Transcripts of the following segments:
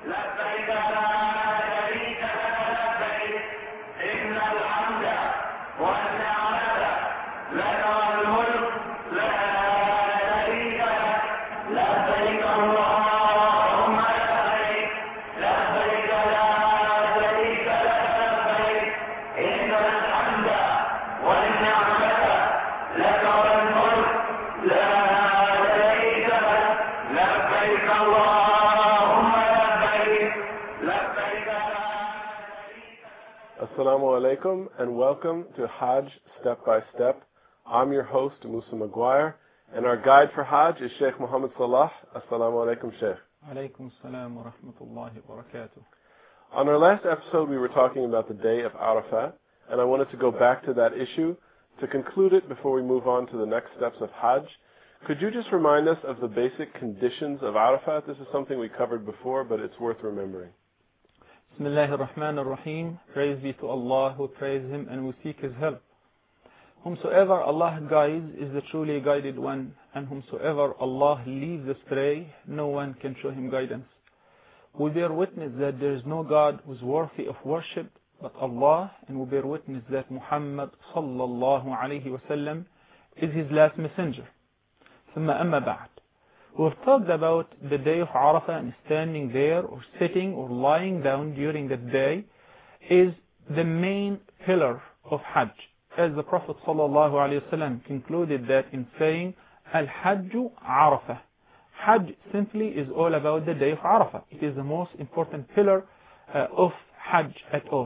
لبيك لا شريك لك لبيك إن الحمد والنعمة لك والملك لا شريك لك لبيك اللهم لبيك لبيك لا شريك لك لبيك إن الحمد والنعمة لك والملك لا شريك لك لبيك اللهم لبيك لبيك لا شريك لك. Assalamu alaikum and welcome to Hajj Step by Step. I'm your host, Musa Maguire, and our guide for Hajj is Sheikh Muhammad Salah. Assalamu alaikum, Sheikh. Alaykum salam wa rahmatullahi wa barakatuh. On our last episode, we were talking about the day of Arafat, and I wanted to go back to that issue to conclude it before we move on to the next steps of Hajj. Could you just remind us of the basic conditions of Arafat? This is something we covered before, but it's worth remembering. Bismillahir Rahmanir Rahim. Praise be to Allah who praise Him and we seek His help. Whomsoever Allah guides is the truly guided one, and whomsoever Allah leaves astray, no one can show him guidance. We bear witness that there is no God who is worthy of worship but Allah, and we bear witness that Muhammad sallallahu alayhi wa sallam is His last messenger. ثم أما بعد. We've talked about the day of Arafah, and standing there or sitting or lying down during that day is the main pillar of Hajj. As the Prophet ﷺ concluded that in saying, Al-Hajju Arafah. Hajj simply is all about the day of Arafah. It is the most important pillar of Hajj at all.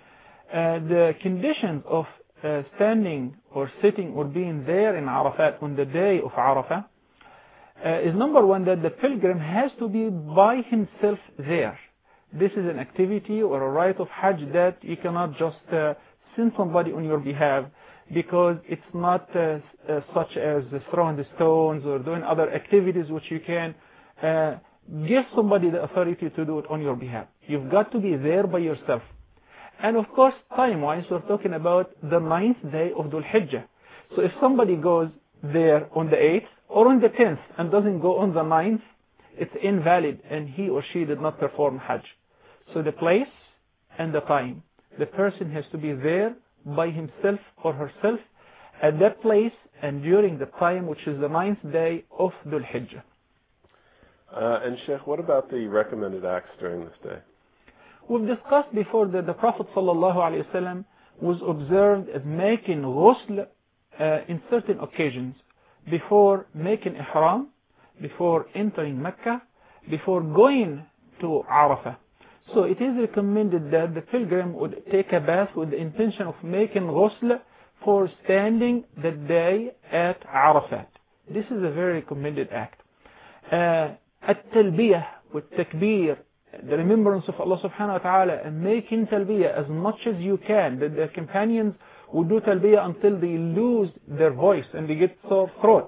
The conditions of standing or sitting or being there in Arafat on the day of Arafah is number one, that the pilgrim has to be by himself there. This is an activity or a rite of Hajj that you cannot just send somebody on your behalf, because it's not such as throwing the stones or doing other activities which you can give somebody the authority to do it on your behalf. You've got to be there by yourself. And of course, time-wise, we're talking about the 9th day of Dhul Hijjah. So if somebody goes there on the 8th or on the 10th and doesn't go on the 9th, it's invalid and he or she did not perform Hajj. So the place and the time. The person has to be there by himself or herself at that place and during the time which is the 9th day of Dhul Hijjah. And Sheikh, what about the recommended acts during this day? We've discussed before that the Prophet ﷺ was observed as making ghusl in certain occasions, before making ihram, before entering Mecca, before going to Arafah. So it is recommended that the pilgrim would take a bath with the intention of making ghusl for standing that day at Arafat. This is a very recommended act. At-talbiyah with takbir, the remembrance of Allah subhanahu wa ta'ala, and making talbiyah as much as you can, that the companions would do talbiyah until they lose their voice and they get sore throat.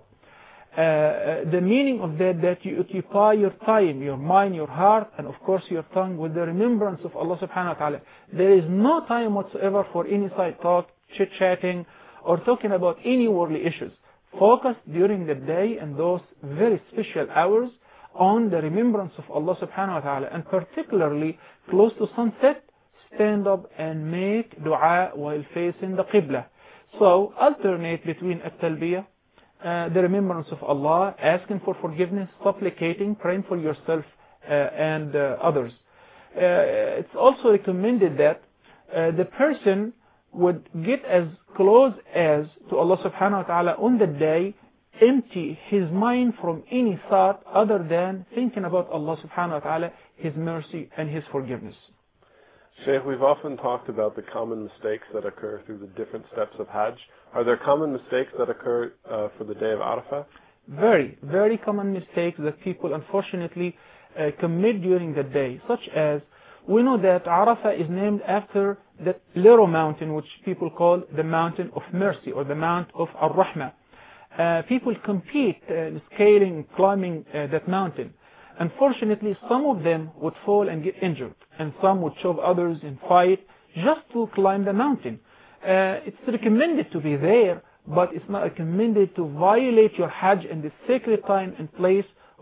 The meaning of that you occupy your time, your mind, your heart, and of course your tongue with the remembrance of Allah subhanahu wa ta'ala. There is no time whatsoever for any side talk, chit-chatting, or talking about any worldly issues. Focus during the day and those very special hours on the remembrance of Allah subhanahu wa ta'ala, and particularly close to sunset, stand up and make dua while facing the Qibla. So alternate between at-talbiyah, the remembrance of Allah, asking for forgiveness, supplicating, praying for yourself and others. It's also recommended that the person would get as close as to Allah subhanahu wa ta'ala on the day, empty his mind from any thought other than thinking about Allah subhanahu wa ta'ala, His mercy and His forgiveness. Sheikh, we've often talked about the common mistakes that occur through the different steps of Hajj. Are there common mistakes that occur for the day of Arafah? Very, very common mistakes that people unfortunately commit during the day, such as, we know that Arafah is named after that little mountain which people call the Mountain of Mercy or the Mount of Ar-Rahmah. People compete in scaling, climbing that mountain. Unfortunately, some of them would fall and get injured, and some would shove others and fight just to climb the mountain. It's recommended to be there, but it's not recommended to violate your Hajj in the sacred time and place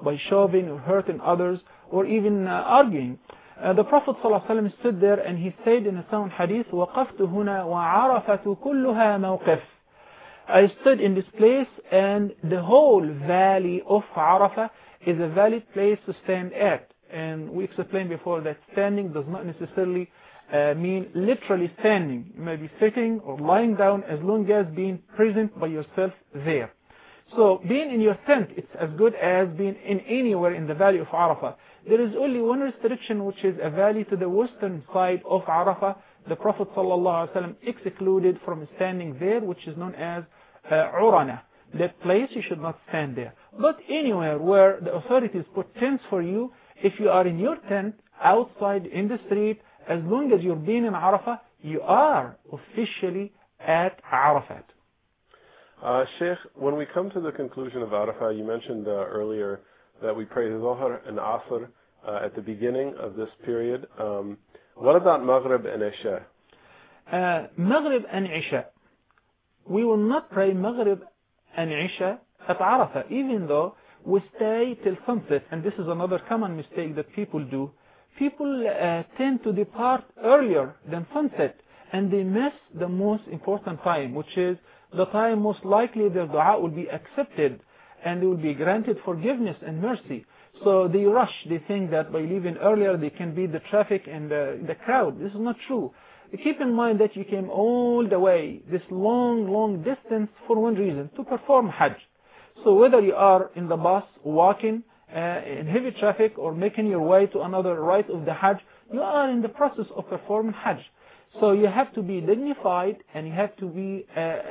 by shoving or hurting others or even arguing. The Prophet ﷺ stood there and he said in a sound hadith, وَقَفْتُ هُنَا وَعَرَفَةُ كُلُّهَا مَوْقِفٌ. I stood in this place and the whole valley of Arafah is a valid place to stand at. And we explained before that standing does not necessarily mean literally standing. You may be sitting or lying down as long as being present by yourself there. So being in your tent, it's as good as being in anywhere in the valley of Arafah. There is only one restriction, which is a valley to the western side of Arafah. The Prophet ﷺ excluded from standing there, which is known as Urana. That place you should not stand there. But anywhere where the authorities put tents for you, if you are in your tent, outside, in the street, as long as you're being in Arafah, you are officially at Arafat. Sheikh, when we come to the conclusion of Arafah, you mentioned earlier that we pray Dhuhr and Asr at the beginning of this period. What about Maghrib and Isha? Maghrib and Isha. We will not pray Maghrib and Isha at Arafah, even though we stay till sunset. And this is another common mistake that people do. People tend to depart earlier than sunset, and they miss the most important time, which is the time most likely their dua will be accepted and they will be granted forgiveness and mercy. So they rush. They think that by leaving earlier they can beat the traffic and the crowd. This is not true. Keep in mind that you came all the way, this long distance, for one reason, to perform Hajj. So whether you are in the bus, walking, in heavy traffic, or making your way to another rite of the Hajj, you are in the process of performing Hajj. So you have to be dignified and you have to be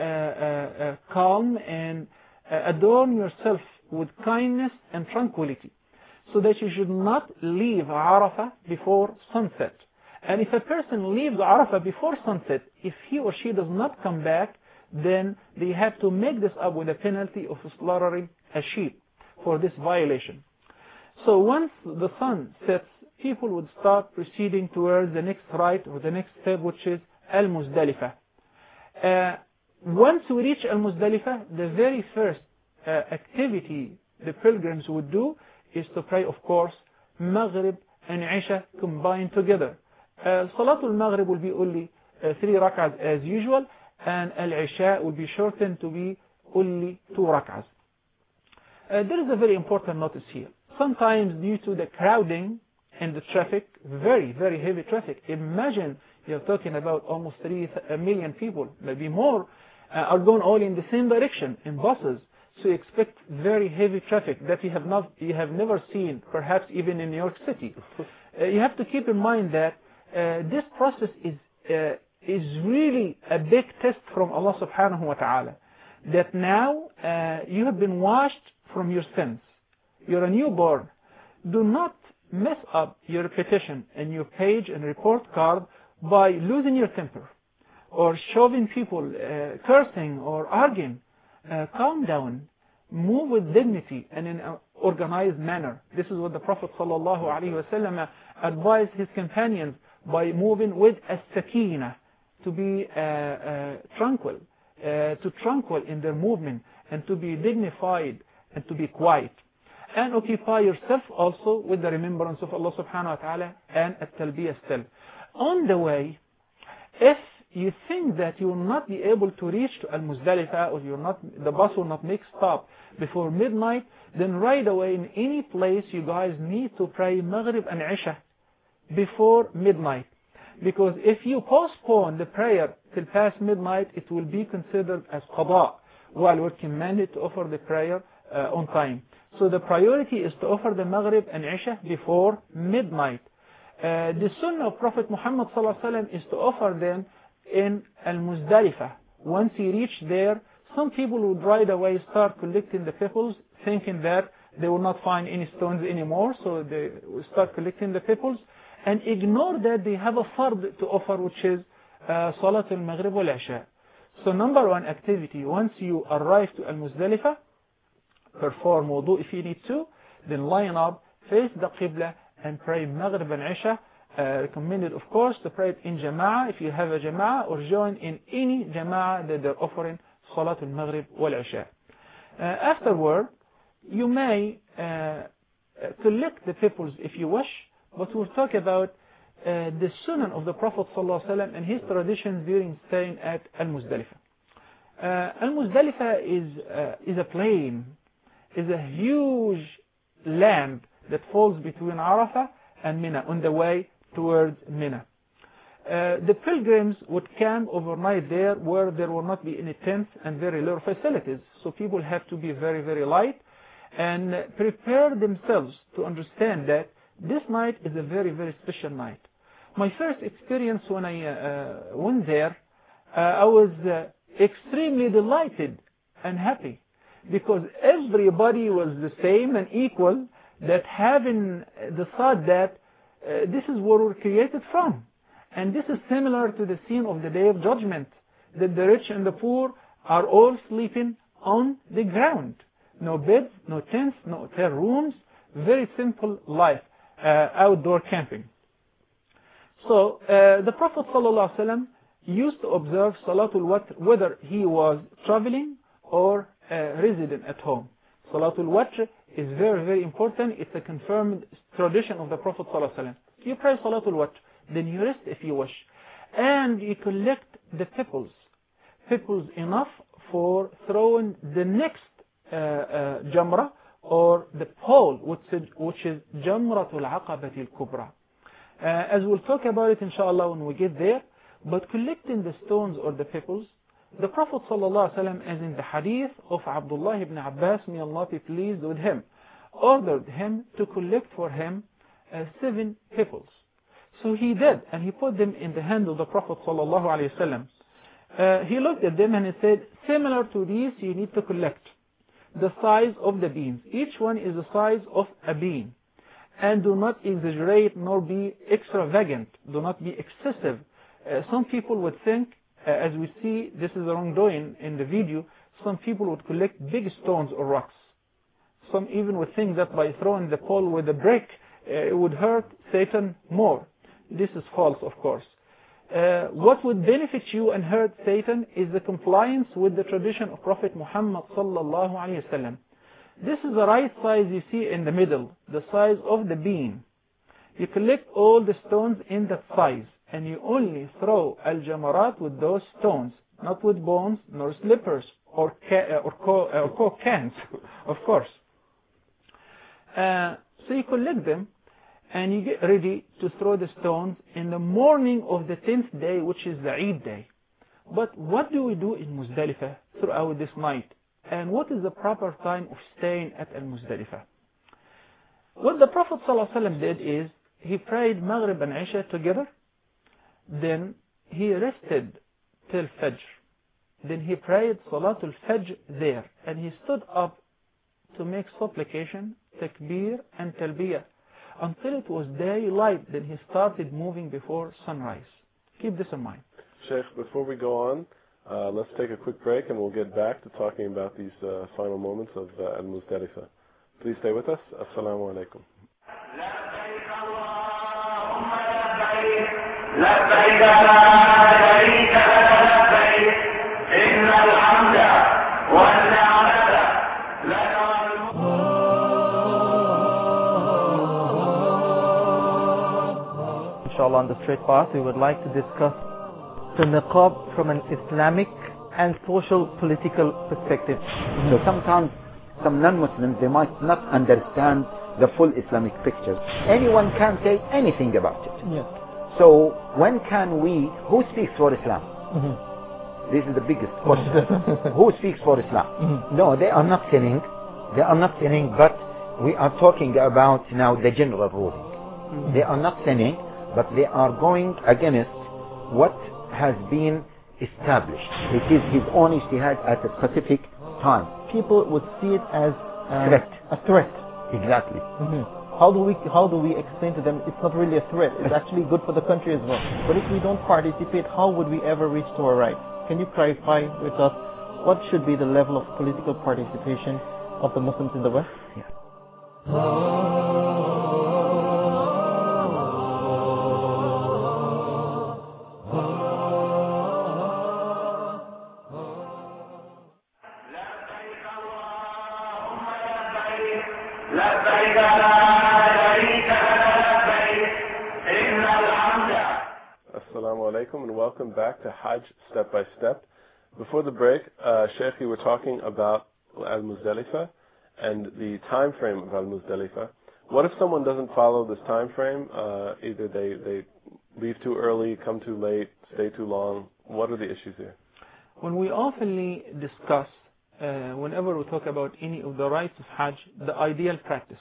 calm and adorn yourself with kindness and tranquility, so that you should not leave Arafah before sunset. And if a person leaves Arafah before sunset, if he or she does not come back, then they have to make this up with a penalty of slaughtering a sheep for this violation. So once the sun sets, people would start proceeding towards the next rite or the next step, which is Al-Muzdalifah. Once we reach Al-Muzdalifah, the very first activity the pilgrims would do is to pray, of course, Maghrib and Isha combined together. Salatul Maghrib will be only 3 rak'ahs as usual, and Al-Isha will be shortened to be only 2 rak'ahs. There is a very important notice here. Sometimes due to the crowding and the traffic, very heavy traffic, imagine you're talking about almost 3 million people, maybe more, are going all in the same direction in buses. So you expect very heavy traffic that you have never seen, perhaps even in New York City. You have to keep in mind that this process is really a big test from Allah subhanahu wa ta'ala. That now you have been washed from your sins. You're a newborn. Do not mess up your petition and your page and report card by losing your temper or shoving people, cursing or arguing. Calm down. Move with dignity and in an organized manner. This is what the Prophet ﷺ advised his companions, by moving with as-sakina, to be tranquil in their movement, and to be dignified and to be quiet. And occupy yourself also with the remembrance of Allah subhanahu wa ta'ala and at-talbiyah still. On the way, if you think that you will not be able to reach to Al-Muzdalifah, or the bus will not make stop before midnight, then right away in any place you guys need to pray Maghrib and Isha before midnight. Because if you postpone the prayer till past midnight, it will be considered as qada, while we're commanded to offer the prayer on time. So the priority is to offer the Maghrib and Isha before midnight. The sunnah of Prophet Muhammad ﷺ is to offer them in Al-Muzdalifah. Once you reach there, some people would right away start collecting the pebbles, thinking that they will not find any stones anymore, so they will start collecting the pebbles, and ignore that they have a fard to offer, which is Salat al-Maghrib wal-Isha. So number one activity, once you arrive to Al-Muzdalifah, perform wudu if you need to, then line up, face the Qibla, and pray Maghrib and Isha. Recommended, of course, to pray it in Jama'ah if you have a Jama'ah, or join in any Jama'ah that they're offering Salatul Maghrib wal Isha. Afterward, you may collect the peoples if you wish, but we'll talk about the sunnah of the Prophet ﷺ and his traditions during staying at Al-Muzdalifah. Al-Muzdalifah is a plain, is a huge land that falls between Arafah and Mina on the way towards Mina. The pilgrims would camp overnight there where there will not be any tents and very little facilities. So people have to be very, very light and prepare themselves to understand that this night is a very, very special night. My first experience when I went there, I was extremely delighted and happy because everybody was the same and equal, that having the thought that this is where we're created from. And this is similar to the scene of the Day of Judgment, that the rich and the poor are all sleeping on the ground. No beds, no tents, no hotel rooms, very simple life, outdoor camping. So the Prophet ﷺ used to observe Salatul Watr whether he was traveling or resident at home. Salatul Watr is very, very important. It's a confirmed tradition of the Prophet ﷺ. You pray Salatul Watr, then you rest if you wish. And you collect the pebbles enough for throwing the next jamra or the pole, which is Jamratul Aqabatil Kubra. As we'll talk about it inshallah when we get there, but collecting the stones or the pebbles, the Prophet ﷺ, as in the hadith of Abdullah ibn Abbas, may Allah be pleased with him, ordered him to collect for him 7 pebbles. So he did, and he put them in the hand of the Prophet ﷺ. He looked at them and he said, similar to these you need to collect the size of the beans. Each one is the size of a bean. And do not exaggerate nor be extravagant. Do not be excessive. Some people would think, as we see, this is the wrongdoing in the video, some people would collect big stones or rocks. Some even would think that by throwing the pole with a brick, it would hurt Satan more. This is false, of course. What would benefit you and hurt Satan is the compliance with the tradition of Prophet Muhammad sallallahu alaihi wasallam. This is the right size you see in the middle, the size of the bean. You collect all the stones in that size, and you only throw al-jamarat with those stones, not with bones, nor slippers, or Coke cans, of course. So you collect them, and you get ready to throw the stones in the morning of the 10th day, which is the Eid day. But what do we do in Muzdalifah throughout this night? And what is the proper time of staying at Al-Muzdalifah? What the Prophet ﷺ did is, he prayed Maghrib and Isha together, then he rested till Fajr. Then he prayed Salatul Fajr there, and he stood up to make supplication, takbir and talbiyah, until it was daylight. Then he started moving before sunrise. Keep this in mind. Sheikh, before we go on, let's take a quick break and we'll get back to talking about these final moments of Al-Muzdalifah. Please stay with us. Assalamu alaikum. لبيك لا شريك لبيك إن الحمد والنعمة لك Inshallah, on the straight path, we would like to discuss the niqab from an Islamic and social political perspective. So sometimes some non-Muslims, they might not understand the full Islamic picture. Anyone can say anything about it. Yes. So when can we, who speaks for Islam? This is the biggest question. Who speaks for Islam? No, they are not sinning. They are not sinning, but we are talking about now the general ruling. They are not sinning, but they are going against what has been established. It is his own ijtihad at a specific time. People would see it as a threat. Exactly. How do we explain to them it's not really a threat, it's actually good for the country as well. But if we don't participate, how would we ever reach to our rights? Can you clarify with us what should be the level of political participation of the Muslims in the West? لبيك لا alaikum and welcome back to Hajj Step by Step. Before the break, Sheikh, you were talking about Al-Muzdalifah and the time frame of Al-Muzdalifah. What if someone doesn't follow this time frame? Either they leave too early, come too late, stay too long. What are the issues here? When we oftenly discuss, whenever we talk about any of the rites of Hajj, the ideal practice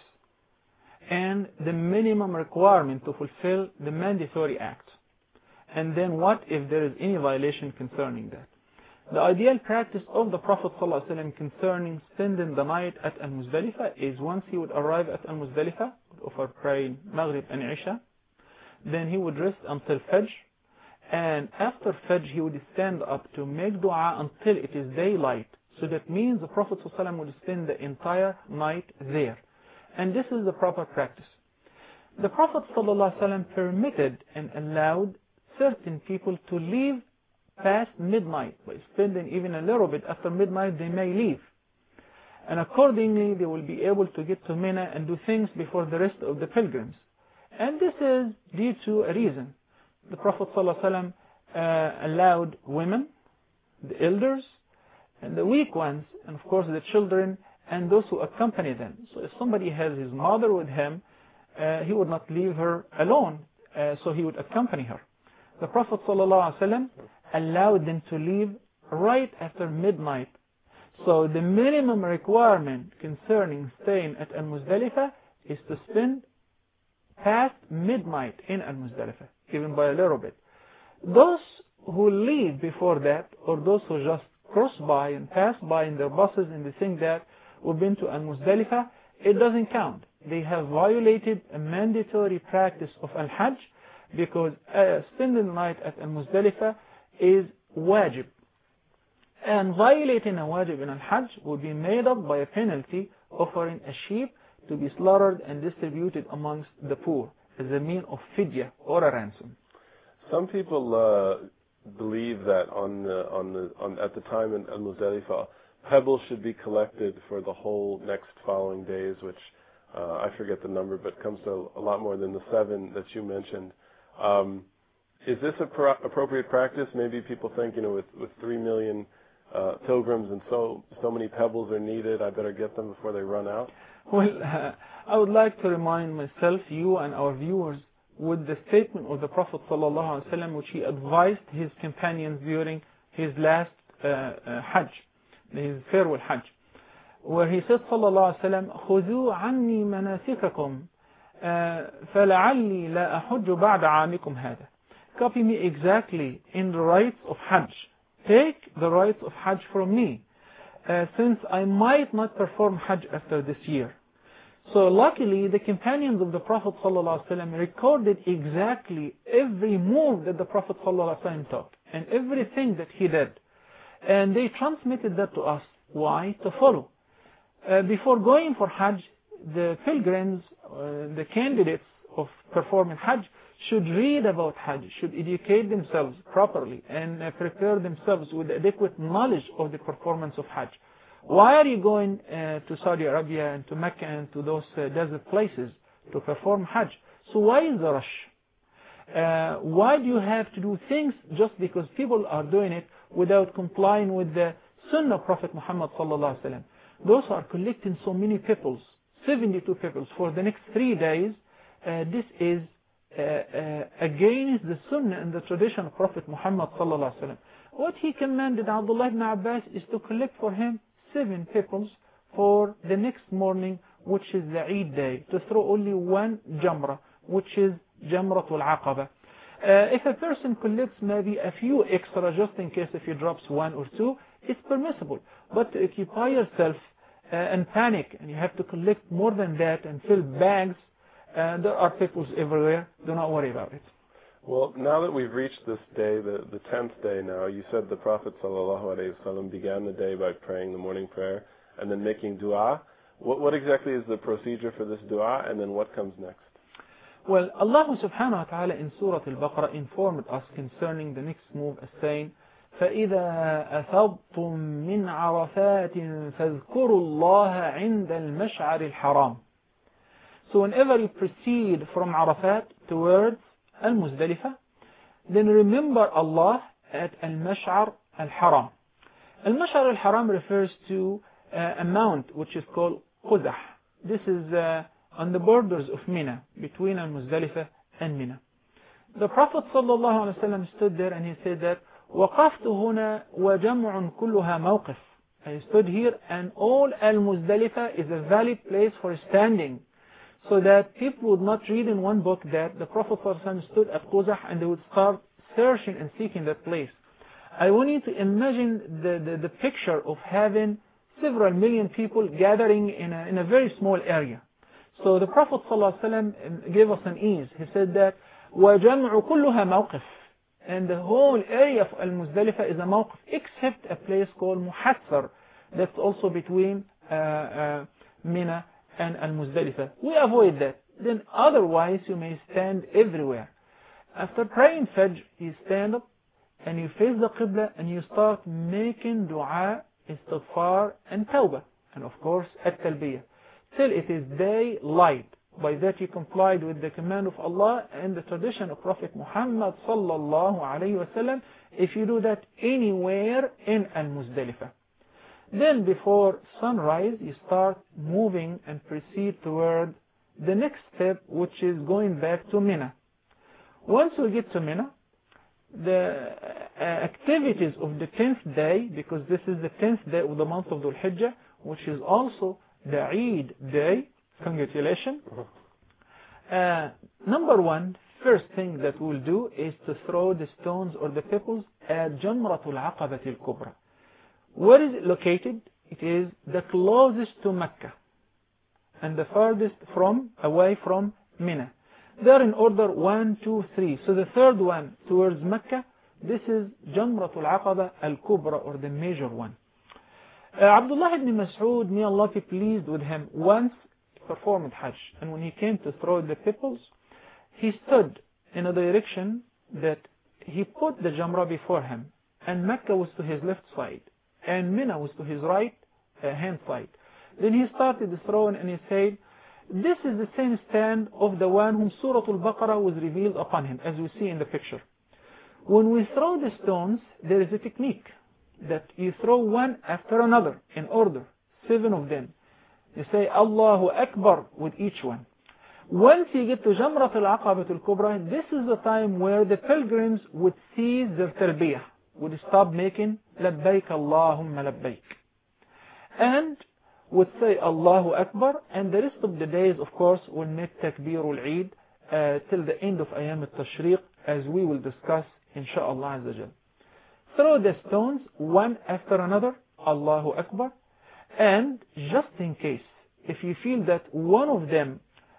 and the minimum requirement to fulfill the mandatory act. And then what if there is any violation concerning that? The ideal practice of the Prophet ﷺ concerning spending the night at Al-Muzdalifah is once he would arrive at Al-Muzdalifah, for praying Maghrib and Isha, then he would rest until Fajr, and after Fajr he would stand up to make dua until it is daylight. So that means the Prophet ﷺ would spend the entire night there. And this is the proper practice. The Prophet ﷺ permitted and allowed certain people to leave past midnight. By spending even a little bit after midnight, they may leave. And accordingly, they will be able to get to Mina and do things before the rest of the pilgrims. And this is due to a reason. The Prophet ﷺ allowed women, the elders, and the weak ones, and of course the children, and those who accompany them. So if somebody has his mother with him, he would not leave her alone, so he would accompany her. The Prophet ﷺ allowed them to leave right after midnight. So the minimum requirement concerning staying at Al-Muzdalifah is to spend past midnight in Al-Muzdalifah, even by a little bit. Those who leave before that, or those who just cross by and pass by in their buses and they think that we've been to Al-Muzdalifah, it doesn't count. They have violated a mandatory practice of Al-Hajj, because spending the night at Al-Muzdalifah is wajib. And violating a wajib in Al-Hajj would be made up by a penalty, offering a sheep to be slaughtered and distributed amongst the poor as a mean of fidya or a ransom. Some people believe that at the time in Al-Muzdalifah, pebbles should be collected for the whole next following days, which I forget the number, but comes to a lot more than the 7 that you mentioned. Is this appropriate practice? Maybe people think, with 3 million pilgrims and so many pebbles are needed, I better get them before they run out. Well, I would like to remind myself, you and our viewers, with the statement of the Prophet ﷺ, which he advised his companions during his last Hajj, his farewell Hajj, where he said, sallallahu alaihi wasallam, خذوا عني مناسككم فلعلي لا أحج بعد عامكم هذا. Copy me exactly in the rites of Hajj. Take the rites of Hajj from me, since I might not perform Hajj after this year. So luckily, the companions of the Prophet ﷺ recorded exactly every move that the Prophet ﷺ took and everything that he did. And they transmitted that to us. Why? To follow. Before going for Hajj, the pilgrims, the candidates of performing Hajj, should read about Hajj, should educate themselves properly and prepare themselves with adequate knowledge of the performance of Hajj. Why are you going to Saudi Arabia and to Mecca and to those desert places to perform Hajj? So why is the rush? Why do you have to do things just because people are doing it without complying with the Sunnah of Prophet Muhammad sallallahu alaihi wasallam? Those who are collecting so many peoples, 72 peoples for the next 3 days, this is against the Sunnah and the tradition of Prophet Muhammad sallallahu alaihi wasallam. What he commanded Abdullah ibn Abbas is to collect for him 7 peoples for the next morning, which is the Eid day, to throw only 1 jamra, which is Jamratul Aqaba. If a person collects maybe a few extra just in case if he drops 1 or 2, it's permissible. But to occupy yourself and panic, and you have to collect more than that and fill bags, there are peoples everywhere. Do not worry about it. Well, now that we've reached this day, the 10th day now, you said the Prophet ﷺ began the day by praying the morning prayer and then making dua. What exactly is the procedure for this dua, and then what comes next? Well, Allah subhanahu wa ta'ala in Surah Al-Baqarah informed us concerning the next move as saying, فَإِذَا أَفَضْتُم مِّنْ عَرَفَاتٍ فَاذْكُرُوا اللَّهَ عِنْدَ الْمَشْعَرِ الْحَرَامِ. So whenever you proceed from Arafat towards Al-Muzdalifah, then remember Allah at Al-Mash'ar Al-Haram. Al-Mash'ar Al-Haram refers to a mount which is called Quzah. This is on the borders of Mina, between Al-Muzdalifah and Mina. The Prophet ﷺ stood there and he said that وَقَفْتُ هُنَا وَجَمْعٌ كُلُّهَا مَوْقِفٌ. I stood here and all Al-Muzdalifah is a valid place for standing. So that people would not read in one book that the Prophet ﷺ stood at Quzah and they would start searching and seeking that place. I want you to imagine the picture of having several million people gathering in a very small area. So the Prophet ﷺ gave us an ease. He said that وَجَمْعُ كُلُّهَا مَوْقِفٌ. And the whole area of Al-Muzdalifah is a mawqif, except a place called Muhassar. That's also between Mina and Al-Muzdalifah. We avoid that. Then otherwise you may stand everywhere. After praying Fajr, you stand up and you face the Qibla and you start making dua, istighfar and tawbah. And of course, at-talbiyah. Till it is daylight. By that you complied with the command of Allah and the tradition of Prophet Muhammad sallallahu alayhi wasallam. If you do that anywhere in Al-Muzdalifah. Then before sunrise, you start moving and proceed toward the next step, which is going back to Mina. Once we get to Mina, the activities of the 10th day, because this is the 10th day of the month of Dhul Hijjah, which is also the Eid day. Congratulations. Number one, first thing that we'll do is to throw the stones or the pebbles at Jamratul Aqabatil Kubra. Where is it located? It is the closest to Mecca and the farthest away from Mina. They're in order 1, 2, 3. So the third one towards Mecca, this is Jamratul Aqaba Al-Kubra, or the major one. Abdullah ibn Mas'ud, may Allah be pleased with him, once performed Hajj, and when he came to throw the pebbles, he stood in a direction that he put the Jamrah before him, and Mecca was to his left side, and Mina was to his right hand side. Then he started throwing and he said, this is the same stand of the one whom Surah Al-Baqarah was revealed upon him, as we see in the picture. When we throw the stones, there is a technique that you throw one after another in order, 7 of them. You say Allahu Akbar with each one. Once you get to Jamrat al-Aqabat al-Kubra, this is the time where the pilgrims would cease their talbiyah, would stop making Labbaik Allahumma Labbaik, and would say Allahu Akbar, and the rest of the days, of course, will make Takbirul Eid till the end of Ayam al-Tashriq, as we will discuss, inshaAllah Azza Jal. Throw the stones one after another, Allahu Akbar, and just in case, if you feel that one of them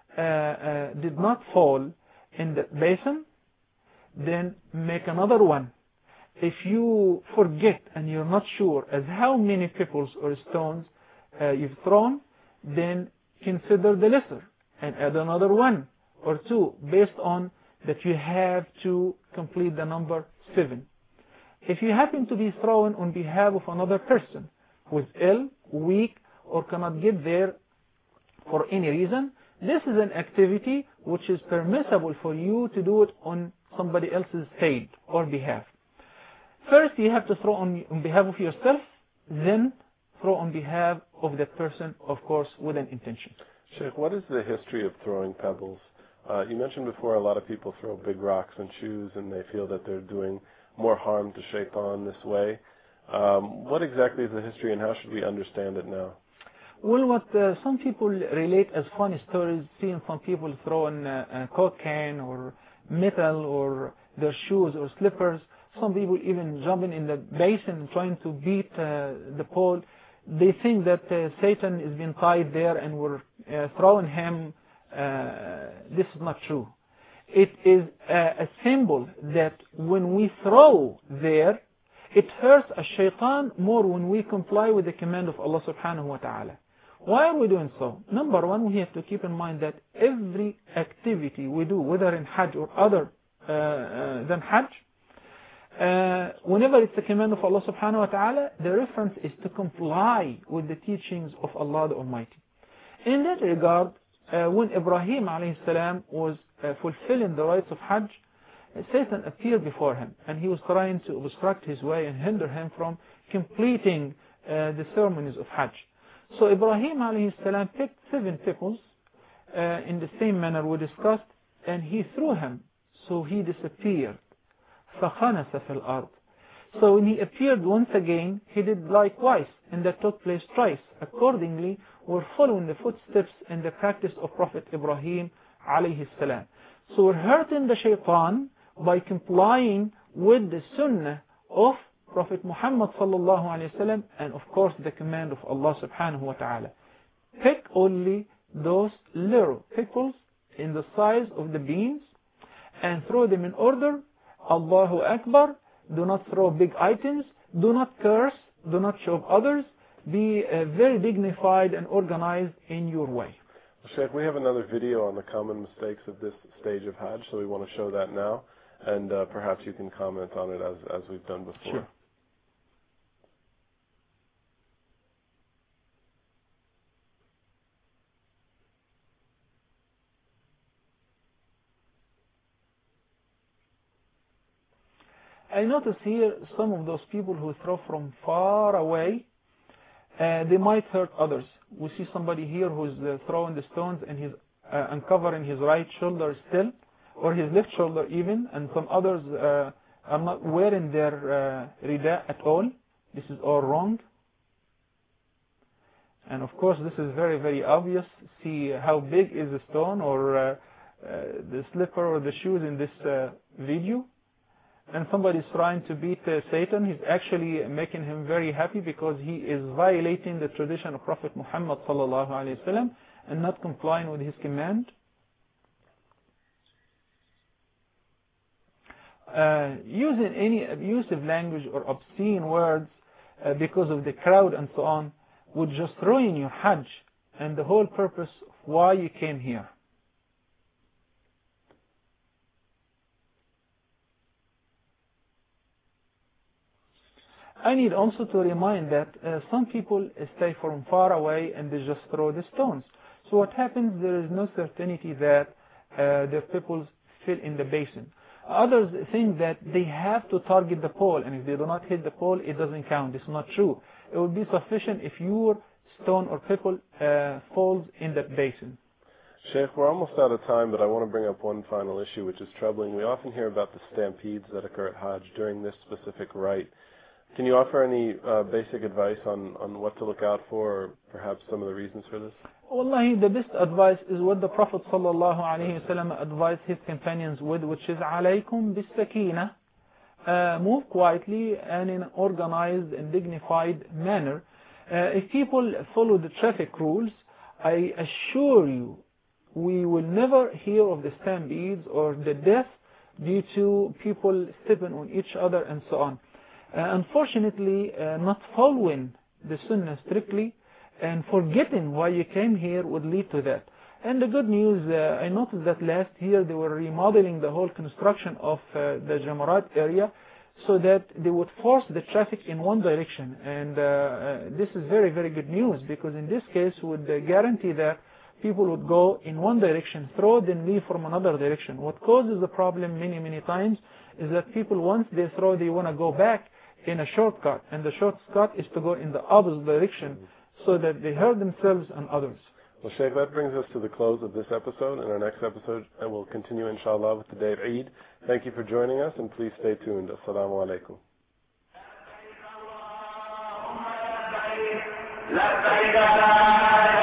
did not fall in the basin, then make another one. If you forget and you're not sure as how many pebbles or stones you've thrown, then consider the lesser and add another 1 or 2 based on that you have to complete the number 7. If you happen to be thrown on behalf of another person who is ill, weak, or cannot get there for any reason, this is an activity which is permissible for you to do it on somebody else's side or behalf. First, you have to throw on behalf of yourself, then throw on behalf of that person, of course, with an intention. Sheikh, what is the history of throwing pebbles? You mentioned before a lot of people throw big rocks and shoes and they feel that they're doing more harm to Shaitan this way. What exactly is the history and how should we understand it now? Well, what some people relate as funny stories, seeing some people throwing coke can or metal or their shoes or slippers. Some people even jumping in the basin and trying to beat the pole. They think that Satan is being tied there and we're throwing him. This is not true. It is a symbol that when we throw there, it hurts a shaitan more when we comply with the command of Allah subhanahu wa ta'ala. Why are we doing so? Number one, we have to keep in mind that every activity we do, whether in Hajj or other than Hajj, whenever it's the command of Allah subhanahu wa ta'ala, the reference is to comply with the teachings of Allah the Almighty. In that regard, when Ibrahim alayhi salam was fulfilling the rites of Hajj, Satan appeared before him, and he was trying to obstruct his way and hinder him from completing the ceremonies of Hajj. So Ibrahim alayhi salam picked 7 pickles in the same manner we discussed, and he threw him, so he disappeared. فَخَنَسَ فِي الْأَرْضِ. So when he appeared once again, he did likewise, and that took place twice. Accordingly, we're following the footsteps and the practice of Prophet Ibrahim alayhi salam. So we're hurting the shaitan by complying with the sunnah of Prophet Muhammad sallallahu alayhi wasallam, and of course the command of Allah subhanahu wa ta'ala. Pick only those little pickles in the size of the beans and throw them in order. Allahu Akbar. Do not throw big items. Do not curse. Do not show others. Be very dignified and organized in your way. Sheikh, we have another video on the common mistakes of this stage of Hajj, so we want to show that now, and perhaps you can comment on it as we've done before. Sure. I notice here some of those people who throw from far away, they might hurt others. We see somebody here who's throwing the stones and he's uncovering his right shoulder still, or his left shoulder even, and some others are not wearing their rida at all. This is all wrong. And of course this is very, very obvious. See how big is the stone or the slipper or the shoes in this video. And somebody is trying to beat Satan. He's actually making him very happy because he is violating the tradition of Prophet Muhammad sallallahu alaihi wasallam and not complying with his command. Using any abusive language or obscene words because of the crowd and so on would just ruin your Hajj and the whole purpose of why you came here. I need also to remind that some people stay from far away and they just throw the stones. So what happens, there is no certainty that the pebbles fill in the basin. Others think that they have to target the pole, and if they do not hit the pole, it doesn't count. This is not true. It would be sufficient if your stone or pebble falls in that basin. Sheikh, we're almost out of time, but I want to bring up one final issue which is troubling. We often hear about the stampedes that occur at Hajj during this specific rite. Can you offer any basic advice on what to look out for, or perhaps some of the reasons for this? Wallahi, the best advice is what the Prophet ﷺ advised his companions with, which is alaykum bis-sakina. Move quietly and in an organized and dignified manner. If people follow the traffic rules, I assure you, we will never hear of the stampedes or the death due to people stepping on each other and so on. Unfortunately, not following the sunnah strictly and forgetting why you came here would lead to that. And the good news, I noticed that last year they were remodeling the whole construction of the Jamarat area so that they would force the traffic in one direction. And this is very, very good news, because in this case would guarantee that people would go in one direction, throw, then leave from another direction. What causes the problem many, many times is that people, once they throw, they want to go back in a shortcut, and the shortcut is to go in the opposite direction so that they hurt themselves and others. Well, Sheikh, that brings us to the close of this episode. In our next episode, I will continue, inshallah, with the day of Eid. Thank you for joining us, and please stay tuned. Assalamu alaikum. لبيك لا